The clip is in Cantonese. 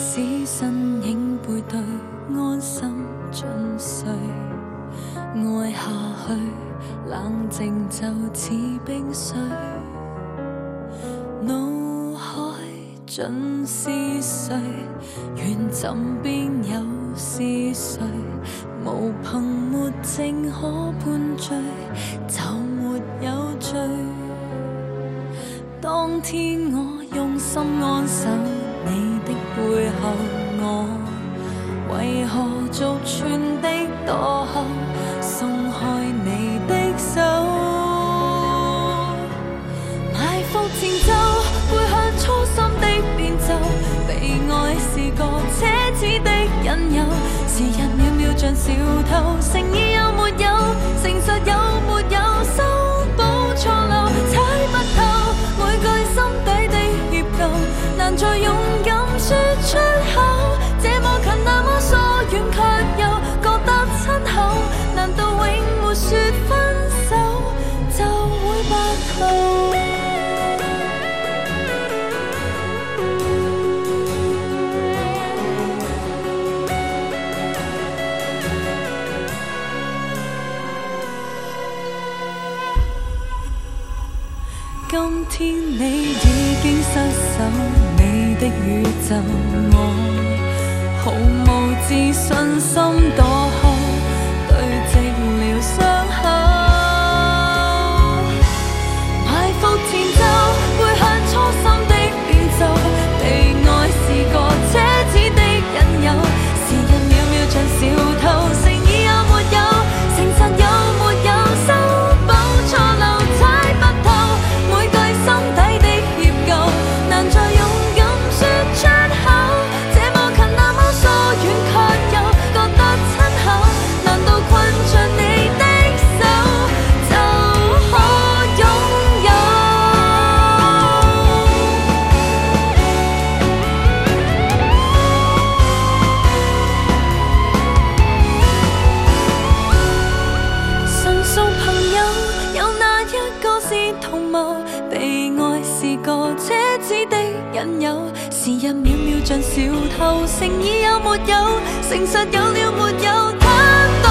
使身影背對，安心進睡，愛下去，冷靜就似冰水，腦海盡是誰？願枕邊有是誰？無憑沒證可判罪，就沒有罪。當天我用心安守你的背後，我為何逐寸的墮後，鬆開你的手，埋伏前奏，背向初心的變奏，被愛是個奢侈的引誘，時日秒秒像小偷，誠意有沒有，誠實有沒有，修補錯漏，猜不透每句心底的歉疚，難再勇敢說出口，這麼近那麼疏遠卻又覺得親厚，難道永沒說分手就會白頭？今天你已經失守你的宇宙，我毫無自信心墮後，堆積了傷口，埋伏前奏，背向初心的變奏，被愛是個奢侈的引誘，時日秒秒像小偷，誠意有沒有，誠實有沒有，修補錯漏，猜不透每句心底的歉疚，難再勇敢說出口，這麼近那麼疏遠卻又覺得親厚，難道困着你的手就可擁有？純屬朋友，有哪一個是同謀？被愛是個奢侈的引誘，時日秒秒像小偷，誠意有沒有，誠實有了沒有，他